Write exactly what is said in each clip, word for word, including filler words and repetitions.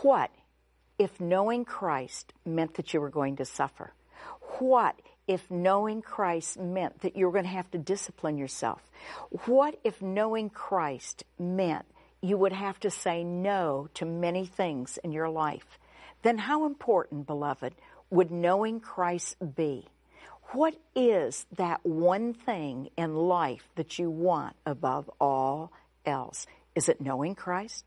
What if knowing Christ meant that you were going to suffer? What if knowing Christ meant that you were going to have to discipline yourself? What if knowing Christ meant you would have to say no to many things in your life? Then how important, beloved, would knowing Christ be? What is that one thing in life that you want above all else? Is it knowing Christ?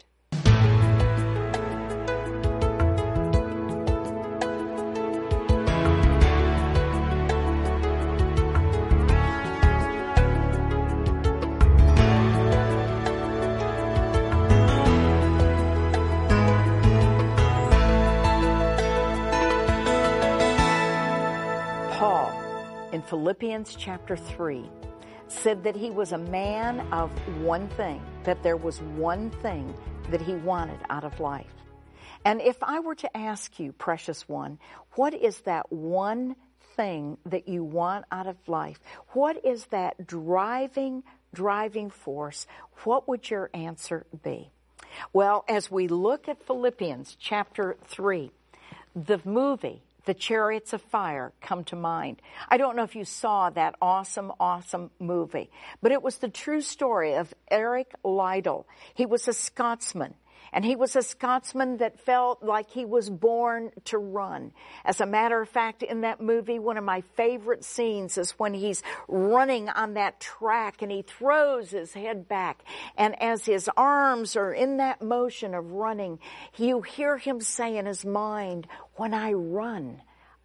In Philippians chapter three, said that he was a man of one thing, that there was one thing that he wanted out of life. And if I were to ask you, precious one, what is that one thing that you want out of life? What is that driving, driving force? What would your answer be? Well, as we look at Philippians chapter three, the movie, The Chariots of Fire, come to mind. I don't know if you saw that awesome, awesome movie, but it was the true story of Eric Liddell. He was a Scotsman, and he was a Scotsman that felt like he was born to run. As a matter of fact, in that movie, one of my favorite scenes is when he's running on that track and he throws his head back. And as his arms are in that motion of running, you hear him say in his mind, "When I run,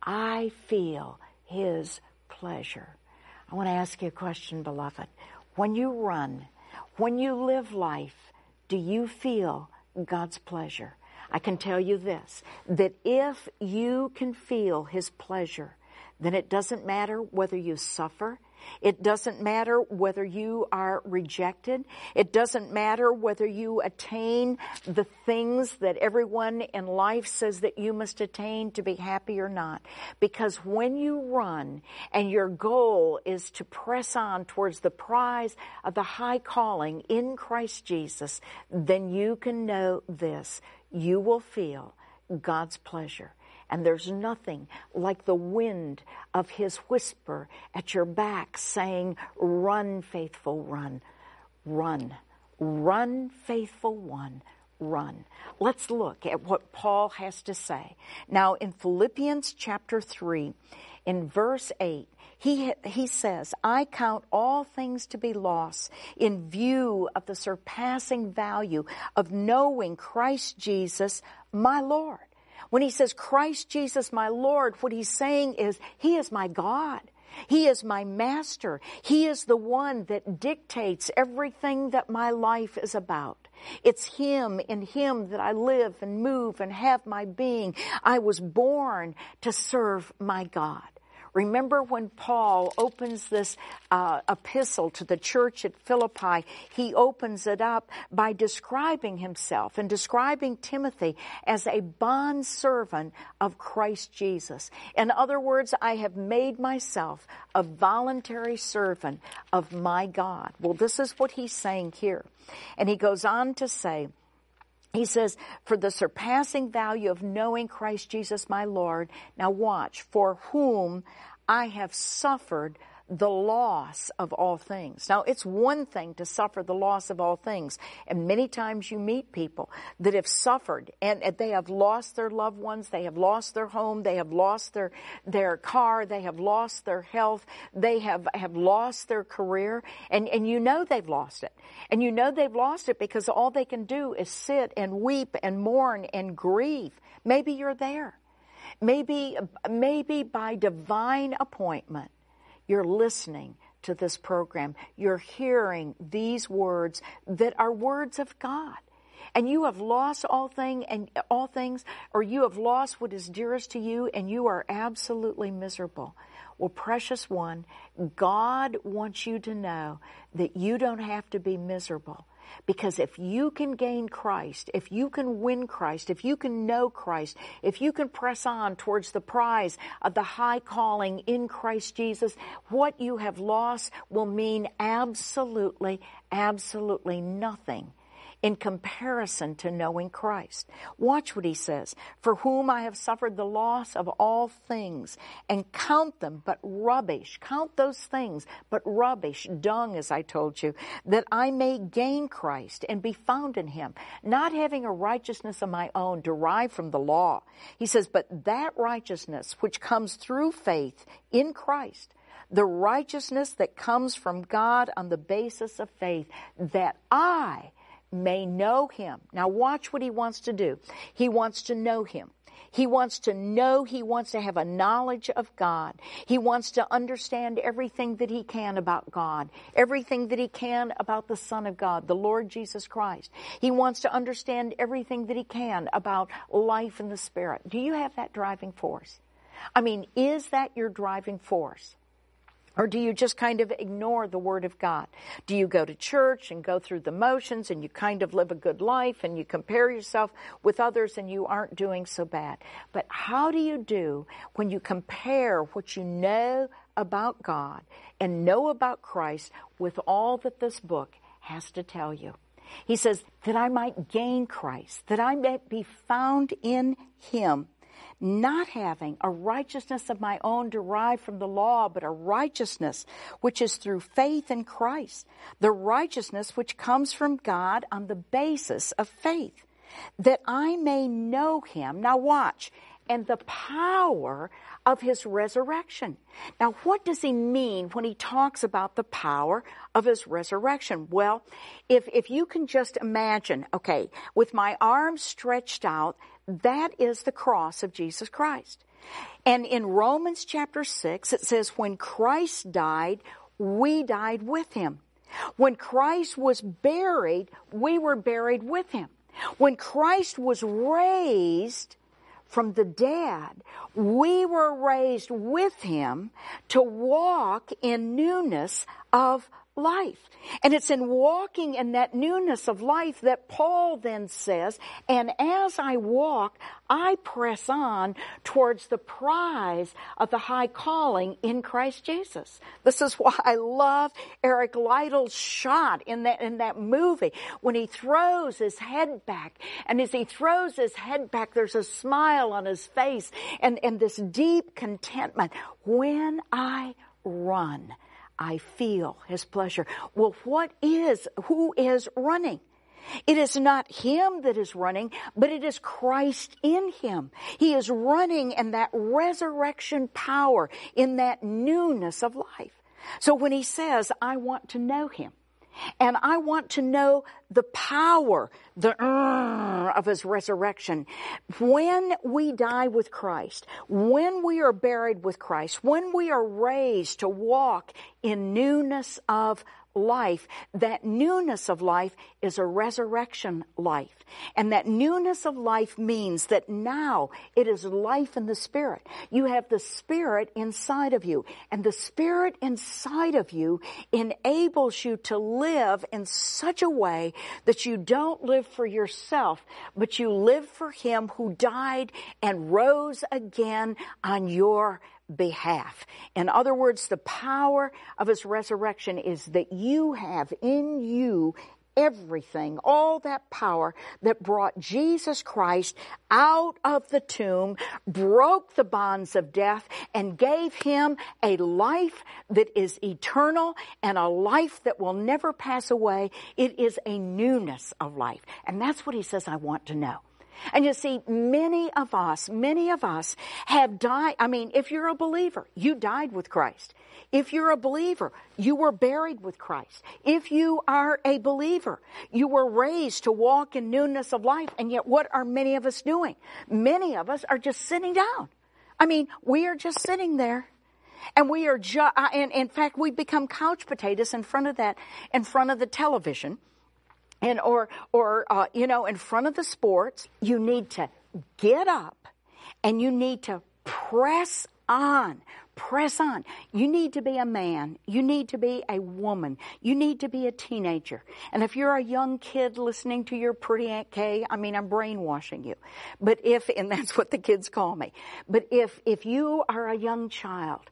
I feel His pleasure." I want to ask you a question, beloved. When you run, when you live life, do you feel God's pleasure? I can tell you this, that if you can feel His pleasure, then it doesn't matter whether you suffer. It doesn't matter whether you are rejected. It doesn't matter whether you attain the things that everyone in life says that you must attain to be happy or not. Because when you run and your goal is to press on towards the prize of the high calling in Christ Jesus, then you can know this. You will feel God's pleasure. And there's nothing like the wind of His whisper at your back saying, "Run, faithful, run, run, run, faithful one, run." Let's look at what Paul has to say. Now, in Philippians chapter three, in verse eight, he, he says, "I count all things to be loss in view of the surpassing value of knowing Christ Jesus, my Lord." When he says, "Christ Jesus, my Lord," what he's saying is, He is my God. He is my master. He is the one that dictates everything that my life is about. It's Him, in Him that I live and move and have my being. I was born to serve my God. Remember when Paul opens this uh, epistle to the church at Philippi, he opens it up by describing himself and describing Timothy as a bondservant of Christ Jesus. In other words, I have made myself a voluntary servant of my God. Well, this is what he's saying here. And he goes on to say, he says, "For the surpassing value of knowing Christ Jesus my Lord," now watch, "for whom I have suffered the loss of all things." Now, it's one thing to suffer the loss of all things. And many times you meet people that have suffered and they have lost their loved ones, they have lost their home, they have lost their, their car, they have lost their health, they have, have lost their career, and, and you know they've lost it. And you know they've lost it because all they can do is sit and weep and mourn and grieve. Maybe you're there. Maybe, maybe by divine appointment, you're listening to this program. You're hearing these words that are words of God. And you have lost all thing and all things, or you have lost what is dearest to you, and you are absolutely miserable. Well, precious one, God wants you to know that you don't have to be miserable. Because if you can gain Christ, if you can win Christ, if you can know Christ, if you can press on towards the prize of the high calling in Christ Jesus, what you have lost will mean absolutely, absolutely nothing in comparison to knowing Christ. Watch what he says. For whom I have suffered the loss of all things, and count them but rubbish. Count those things but rubbish, dung, as I told you, that I may gain Christ and be found in him, not having a righteousness of my own derived from the law. He says, but that righteousness which comes through faith in Christ, the righteousness that comes from God on the basis of faith, that I may know him. Now watch what he wants to do. He wants to know him. He wants to know, he wants to have a knowledge of God. He wants to understand everything that he can about God, everything that he can about the Son of God, the Lord Jesus Christ. He wants to understand everything that he can about life in the Spirit. Do you have that driving force? I mean, is that your driving force? Or do you just kind of ignore the Word of God? Do you go to church and go through the motions and you kind of live a good life and you compare yourself with others and you aren't doing so bad? But how do you do when you compare what you know about God and know about Christ with all that this book has to tell you? He says, that I might gain Christ, that I might be found in him, not having a righteousness of my own derived from the law, but a righteousness which is through faith in Christ, the righteousness which comes from God on the basis of faith, that I may know him. Now watch, and the power of his resurrection. Now what does he mean when he talks about the power of his resurrection? Well, if, if you can just imagine, okay, with my arms stretched out, that is the cross of Jesus Christ. And in Romans chapter six, it says, when Christ died, we died with him. When Christ was buried, we were buried with him. When Christ was raised from the dead, we were raised with him to walk in newness of life. And it's in walking in that newness of life that Paul then says, and as I walk, I press on towards the prize of the high calling in Christ Jesus. This is why I love Eric Lidle's shot in that, in that movie when he throws his head back. And as he throws his head back, there's a smile on his face and, and this deep contentment. When I run, I feel his pleasure. Well, what is, who is running? It is not him that is running, but it is Christ in him. He is running in that resurrection power, in that newness of life. So when he says, I want to know him, and I want to know the power, the uh, of his resurrection. When we die with Christ, when we are buried with Christ, when we are raised to walk in newness of life, that newness of life is a resurrection life. And that newness of life means that now it is life in the Spirit. You have the Spirit inside of you. And the Spirit inside of you enables you to live in such a way that you don't live for yourself, but you live for him who died and rose again on your behalf. In other words, the power of his resurrection is that you have in you everything, all that power that brought Jesus Christ out of the tomb, broke the bonds of death, and gave him a life that is eternal and a life that will never pass away. It is a newness of life. And that's what he says, I want to know. And you see, many of us, many of us have died. I mean, if you're a believer, you died with Christ. If you're a believer, you were buried with Christ. If you are a believer, you were raised to walk in newness of life. And yet what are many of us doing? Many of us are just sitting down. I mean, we are just sitting there. And we are just, and in fact, we become couch potatoes in front of that, in front of the television. And or, or uh, you know, in front of the sports. You need to get up and you need to press on. Press on. You need to be a man. You need to be a woman. You need to be a teenager. And if you're a young kid listening to your pretty Aunt Kay, I mean, I'm brainwashing you. But if, and that's what the kids call me. But if, if you are a young child,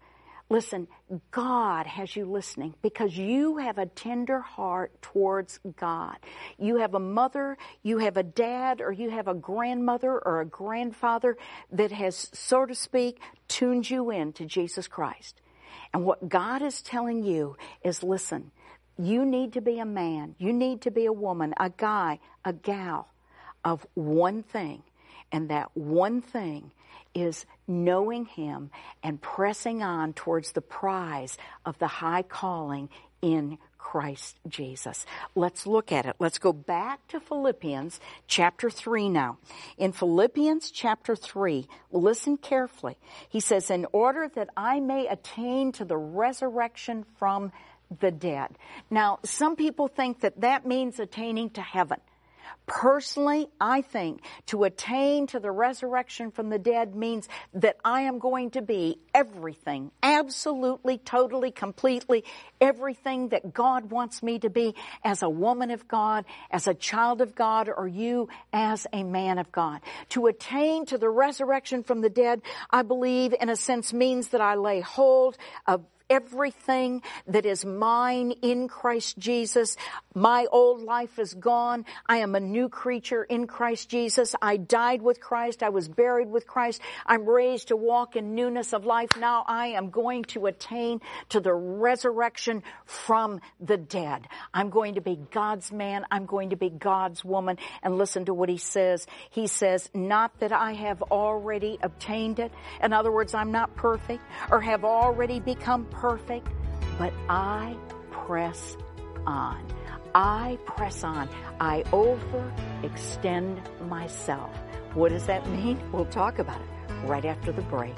Listen, God has you listening because you have a tender heart towards God. You have a mother, you have a dad, or you have a grandmother or a grandfather that has, so to speak, tuned you in to Jesus Christ. And what God is telling you is, listen, you need to be a man, you need to be a woman, a guy, a gal of one thing. And that one thing is knowing Him and pressing on towards the prize of the high calling in Christ Jesus. Let's look at it. Let's go back to Philippians chapter three now. In Philippians chapter three, listen carefully. He says, in order that I may attain to the resurrection from the dead. Now, some people think that that means attaining to heaven. Personally, I think to attain to the resurrection from the dead means that I am going to be everything, absolutely, totally, completely, everything that God wants me to be as a woman of God, as a child of God, or you as a man of God. To attain to the resurrection from the dead, I believe, in a sense, means that I lay hold of everything that is mine in Christ Jesus. My old life is gone. I am a new creature in Christ Jesus. I died with Christ. I was buried with Christ. I'm raised to walk in newness of life. Now I am going to attain to the resurrection from the dead. I'm going to be God's man. I'm going to be God's woman. And listen to what he says. He says, not that I have already obtained it. In other words, I'm not perfect or have already become perfect. perfect, but I press on. I press on. I overextend myself. What does that mean? We'll talk about it right after the break.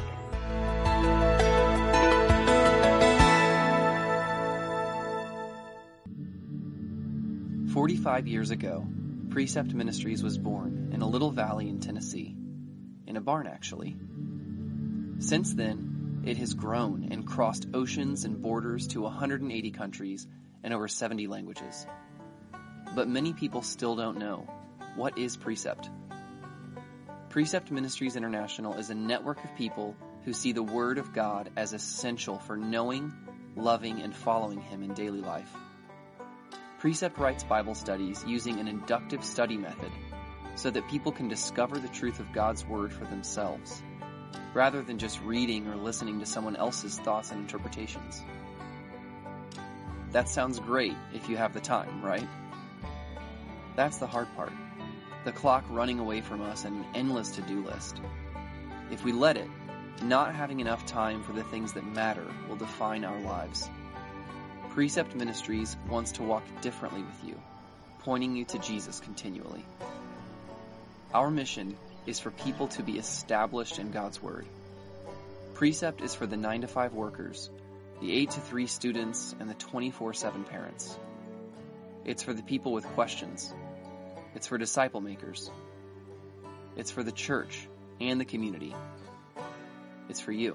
Forty-five years ago, Precept Ministries was born in a little valley in Tennessee, in a barn actually. Since then, it has grown and crossed oceans and borders to one hundred eighty countries and over seventy languages. But many people still don't know, what is Precept? Precept Ministries International is a network of people who see the Word of God as essential for knowing, loving, and following Him in daily life. Precept writes Bible studies using an inductive study method so that people can discover the truth of God's Word for themselves, rather than just reading or listening to someone else's thoughts and interpretations. That sounds great if you have the time, right? That's the hard part. The clock running away from us and an endless to-do list. If we let it, not having enough time for the things that matter will define our lives. Precept Ministries wants to walk differently with you, pointing you to Jesus continually. Our mission is for people to be established in God's Word. Precept is for the nine to five workers, the eight to three students, and the twenty-four seven parents. It's for the people with questions. It's for disciple makers. It's for the church and the community. It's for you.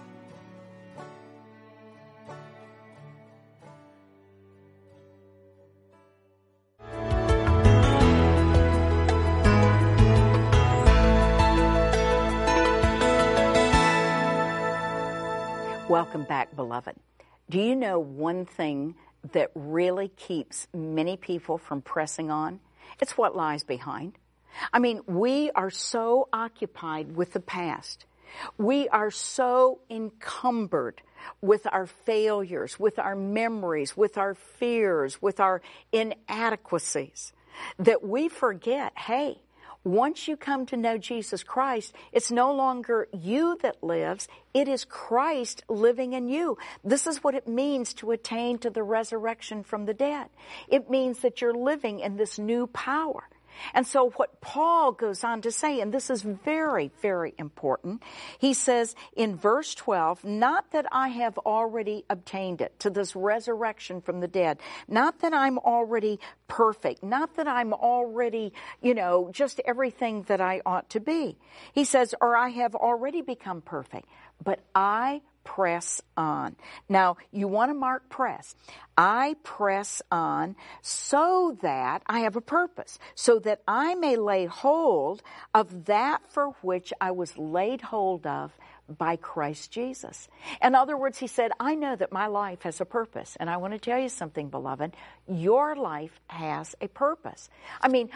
Welcome back, beloved. Do you know one thing that really keeps many people from pressing on? It's what lies behind. I mean, we are so occupied with the past. We are so encumbered with our failures, with our memories, with our fears, with our inadequacies, that we forget, hey, once you come to know Jesus Christ, it's no longer you that lives, it is Christ living in you. This is what it means to attain to the resurrection from the dead. It means that you're living in this new power. And so what Paul goes on to say, and this is very, very important, he says in verse twelve, not that I have already obtained it, to this resurrection from the dead, not that I'm already perfect, not that I'm already, you know, just everything that I ought to be. He says, or I have already become perfect, but I press on. Now, you want to mark press. I press on so that I have a purpose, so that I may lay hold of that for which I was laid hold of by Christ Jesus. In other words, he said, I know that my life has a purpose. And I want to tell you something, beloved. Your life has a purpose. I mean,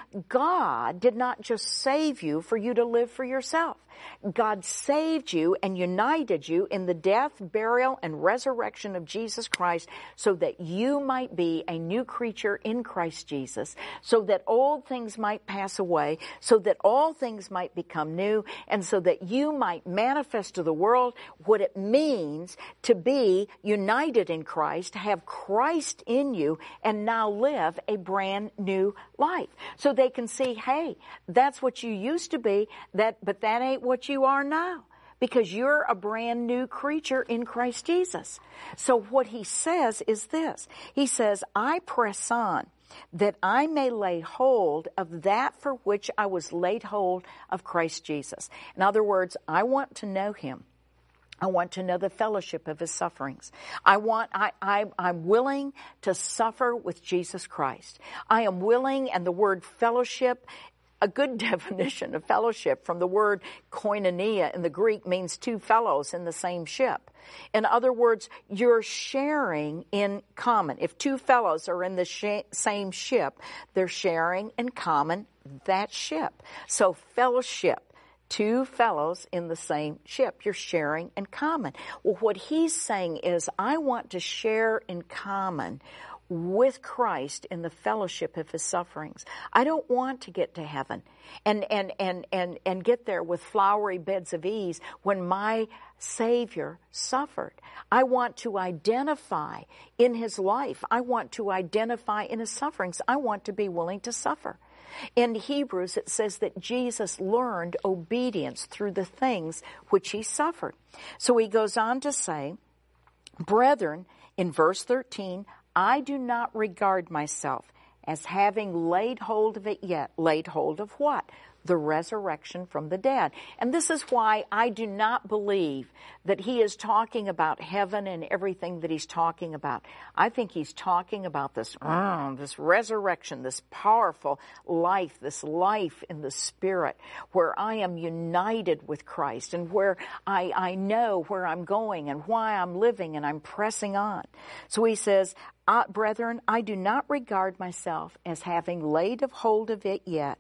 God did not just save you for you to live for yourself. God saved you and united you in the death, burial, and resurrection of Jesus Christ so that you might be a new creature in Christ Jesus, so that old things might pass away, so that all things might become new, and so that you might manifest to the world what it means to be united in Christ, to have Christ in you, and now live a brand new life. So they can see, hey, that's what you used to be, that but that ain't what you are now, because you're a brand new creature in Christ Jesus. So what he says is this. He says, I press on that I may lay hold of that for which I was laid hold of Christ Jesus. In other words, I want to know him. I want to know the fellowship of his sufferings. I want, I, I, I'm willing to suffer with Jesus Christ. I am willing, and the word fellowship, a good definition of fellowship from the word koinonia in the Greek means two fellows in the same ship. In other words, you're sharing in common. If two fellows are in the sh- same ship, they're sharing in common that ship. So fellowship. Two fellows in the same ship. You're sharing in common. Well, what he's saying is, I want to share in common with Christ in the fellowship of his sufferings. I don't want to get to heaven and, and, and, and, and get there with flowery beds of ease when my Savior suffered. I want to identify in his life. I want to identify in his sufferings. I want to be willing to suffer. In Hebrews, it says that Jesus learned obedience through the things which he suffered. So he goes on to say, brethren, in verse thirteen, I do not regard myself as having laid hold of it yet. Laid hold of what? The resurrection from the dead. And this is why I do not believe that he is talking about heaven and everything that he's talking about. I think he's talking about this, uh, this resurrection, this powerful life, this life in the Spirit, where I am united with Christ and where I, I know where I'm going and why I'm living and I'm pressing on. So he says, uh, brethren, I do not regard myself as having laid of hold of it yet,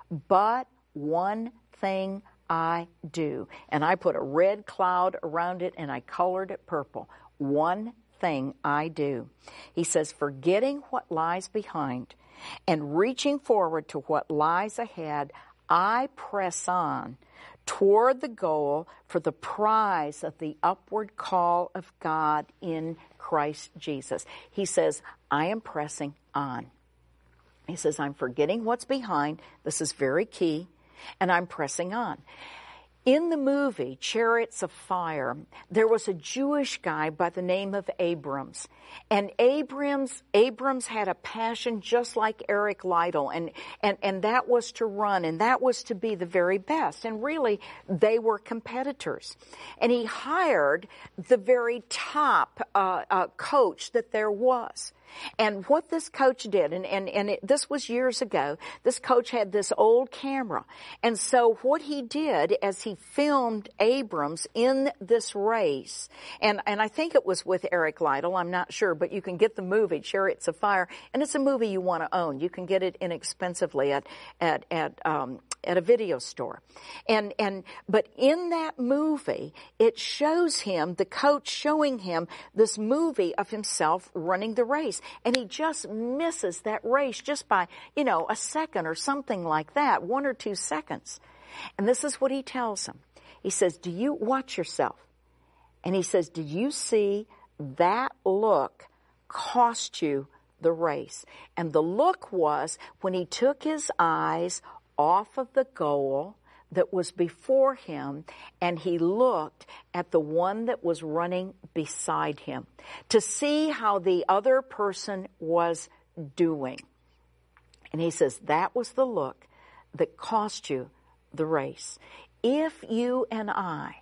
but one thing I do. And I put a red cloud around it and I colored it purple. One thing I do. He says, forgetting what lies behind and reaching forward to what lies ahead, I press on toward the goal for the prize of the upward call of God in Christ Jesus. He says, I am pressing on. He says, I'm forgetting what's behind. This is very key. And I'm pressing on. In the movie Chariots of Fire, there was a Jewish guy by the name of Abrams. And Abrams, Abrams had a passion just like Eric Liddell, and, and, and that was to run, and that was to be the very best. And really, they were competitors. And he hired the very top uh, uh, coach that there was. And what this coach did, and, and, and it, this was years ago, this coach had this old camera. And so what he did as he filmed Abrams in this race, and, and I think it was with Eric Liddell, I'm not sure, but you can get the movie, Chariots of Fire, and it's a movie you want to own. You can get it inexpensively at, at, at, um, at a video store. And, and, but in that movie, it shows him, the coach showing him this movie of himself running the race. And he just misses that race just by, you know, a second or something like that, one or two seconds. And this is what he tells him. He says, do you watch yourself? And he says, do you see that look cost you the race? And the look was when he took his eyes off of the goal that was before him, and he looked at the one that was running beside him to see how the other person was doing. And he says, that was the look that cost you the race. If you and I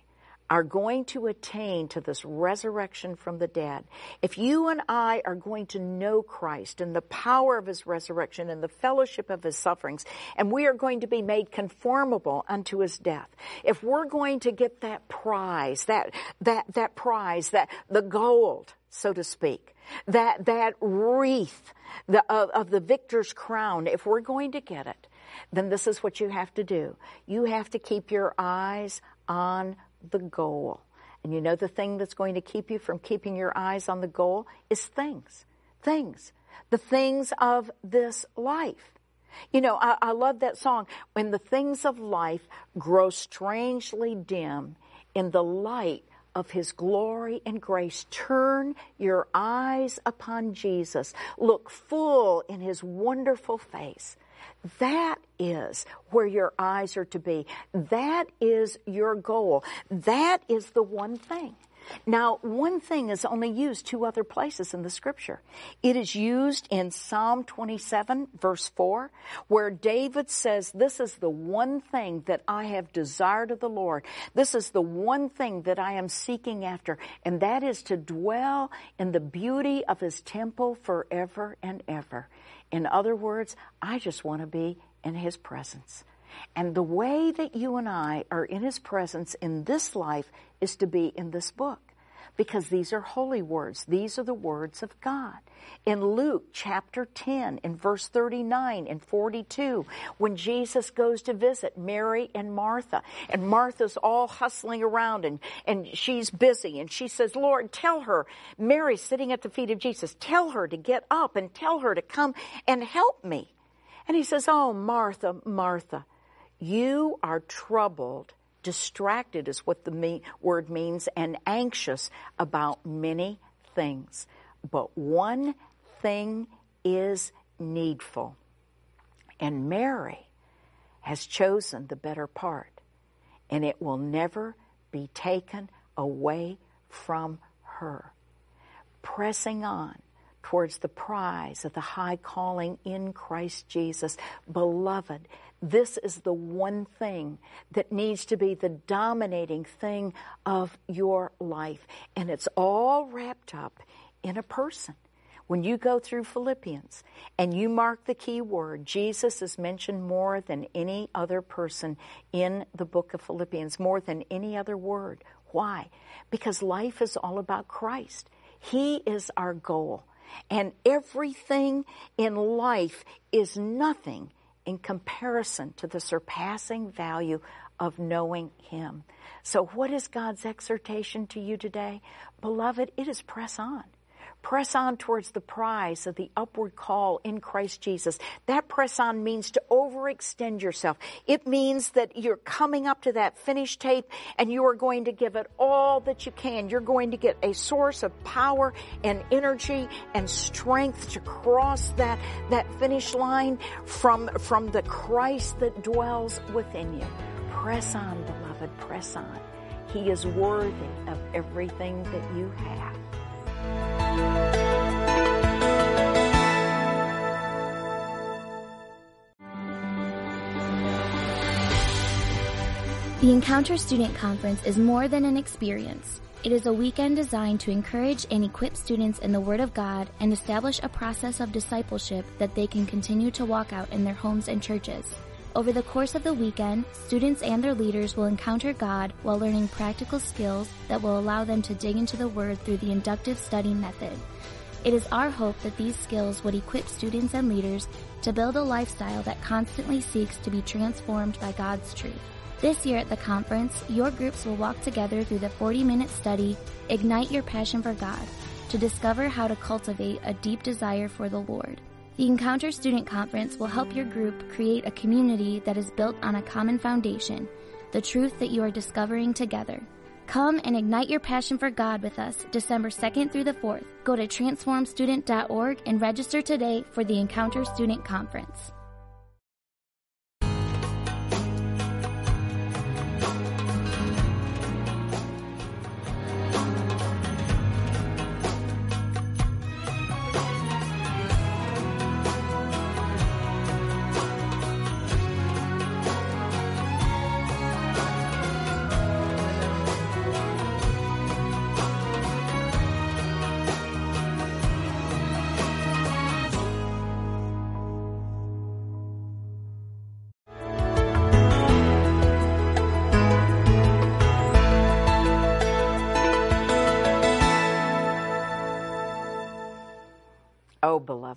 are going to attain to this resurrection from the dead, if you and I are going to know Christ and the power of his resurrection and the fellowship of his sufferings, and we are going to be made conformable unto his death, if we're going to get that prize, that that that prize, that the gold, so to speak, that that wreath the, of, of the victor's crown, if we're going to get it, then this is what you have to do. You have to keep your eyes on the goal. And you know the thing that's going to keep you from keeping your eyes on the goal is things. Things. The things of this life. You know, I, I love that song. When the things of life grow strangely dim in the light of his glory and grace, turn your eyes upon Jesus. Look full in his wonderful face. That is where your eyes are to be. That is your goal. That is the one thing. Now, one thing is only used two other places in the scripture. It is used in Psalm twenty-seven, verse four, where David says, this is the one thing that I have desired of the Lord. This is the one thing that I am seeking after, and that is to dwell in the beauty of his temple forever and ever. In other words, I just want to be in his presence. And the way that you and I are in his presence in this life is to be in this book, because these are holy words. These are the words of God. In Luke chapter ten, in verse thirty-nine and forty-two, when Jesus goes to visit Mary and Martha, and Martha's all hustling around and, and she's busy, and she says, Lord, tell her, Mary's sitting at the feet of Jesus, tell her to get up and tell her to come and help me. And he says, oh, Martha, Martha, you are troubled, distracted is what the me- word means, and anxious about many things. But one thing is needful. And Mary has chosen the better part, and it will never be taken away from her. Pressing on towards the prize of the high calling in Christ Jesus. Beloved, this is the one thing that needs to be the dominating thing of your life. And it's all wrapped up in a person. When you go through Philippians and you mark the key word, Jesus is mentioned more than any other person in the book of Philippians, more than any other word. Why? Because life is all about Christ. He is our goal. And everything in life is nothing in comparison to the surpassing value of knowing him. So what is God's exhortation to you today? Beloved, it is press on. Press on towards the prize of the upward call in Christ Jesus. That press on means to overextend yourself. It means that you're coming up to that finish tape and you are going to give it all that you can. You're going to get a source of power and energy and strength to cross that, that finish line from, from the Christ that dwells within you. Press on, beloved, press on. He is worthy of everything that you have. The Encounter Student Conference is more than an experience. It is a weekend designed to encourage and equip students in the Word of God and establish a process of discipleship that they can continue to walk out in their homes and churches. Over the course of the weekend, students and their leaders will encounter God while learning practical skills that will allow them to dig into the Word through the inductive study method. It is our hope that these skills would equip students and leaders to build a lifestyle that constantly seeks to be transformed by God's truth. This year at the conference, your groups will walk together through the forty-minute study, Ignite Your Passion for God, to discover how to cultivate a deep desire for the Lord. The Encounter Student Conference will help your group create a community that is built on a common foundation, the truth that you are discovering together. Come and ignite your passion for God with us December second through the fourth. Go to transform student dot org and register today for the Encounter Student Conference.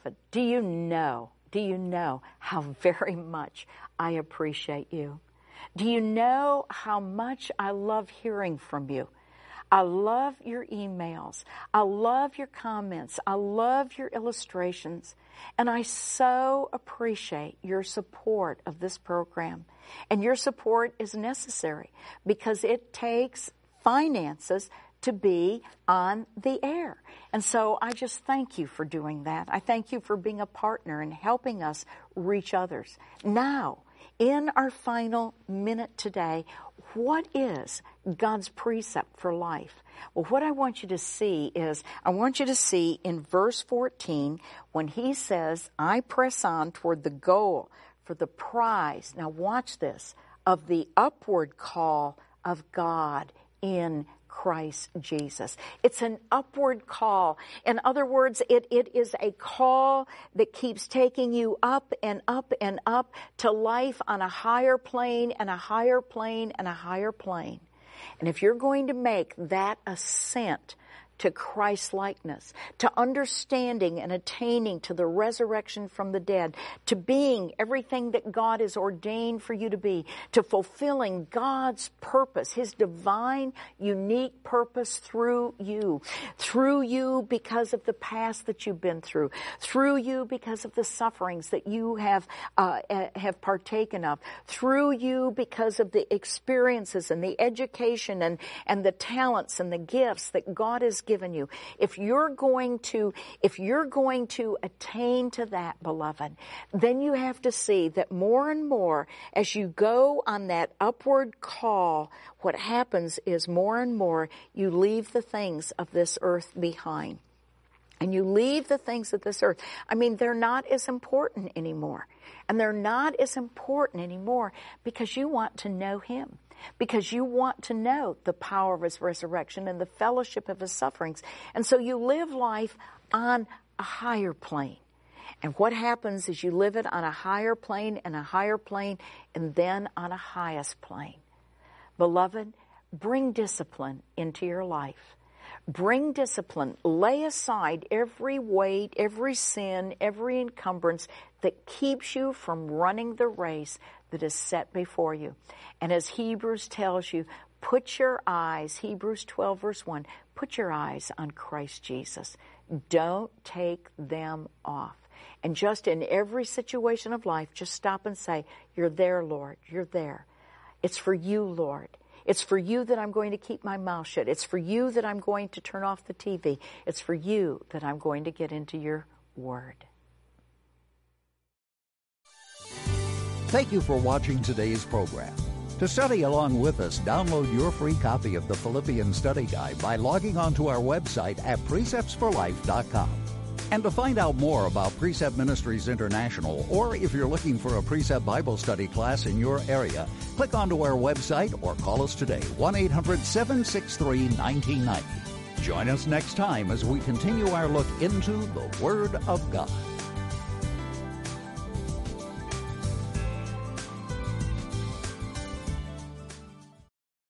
Beloved, do you know, do you know how very much I appreciate you? Do you know how much I love hearing from you? I love your emails. I love your comments. I love your illustrations. And I so appreciate your support of this program. And your support is necessary because it takes finances to be on the air. And so I just thank you for doing that. I thank you for being a partner and helping us reach others. Now, in our final minute today, what is God's precept for life? Well, what I want you to see is, I want you to see in verse fourteen, when he says, I press on toward the goal for the prize, now watch this, of the upward call of God in Christ Jesus. It's an upward call. In other words, it, it is a call that keeps taking you up and up and up to life on a higher plane and a higher plane and a higher plane. And if you're going to make that ascent to Christ-likeness, to understanding and attaining to the resurrection from the dead, to being everything that God has ordained for you to be, to fulfilling God's purpose, His divine, unique purpose through you, through you because of the past that you've been through, through you because of the sufferings that you have uh, have partaken of, through you because of the experiences and the education and, and the talents and the gifts that God has given you. If you're going to, if you're going to attain to that, beloved, then you have to see that more and more as you go on that upward call, what happens is more and more you leave the things of this earth behind. And you leave the things of this earth. I mean, they're not as important anymore. And they're not as important anymore because you want to know Him. Because you want to know the power of His resurrection and the fellowship of His sufferings. And so you live life on a higher plane. And what happens is you live it on a higher plane and a higher plane and then on a highest plane. Beloved, bring discipline into your life. Bring discipline. Lay aside every weight, every sin, every encumbrance that keeps you from running the race that is set before you. And as Hebrews tells you, put your eyes, Hebrews twelve verse one, put your eyes on Christ Jesus. Don't take them off. And just in every situation of life, just stop and say, you're there, Lord, you're there. It's for you, Lord. It's for you that I'm going to keep my mouth shut. It's for you that I'm going to turn off the T V. It's for you that I'm going to get into your Word. Thank you for watching today's program. To study along with us, download your free copy of the Philippians Study Guide by logging on to our website at precepts for life dot com. And to find out more about Precept Ministries International, or if you're looking for a Precept Bible study class in your area, click onto our website or call us today, one eight hundred seven six three one nine nine zero. Join us next time as we continue our look into the Word of God.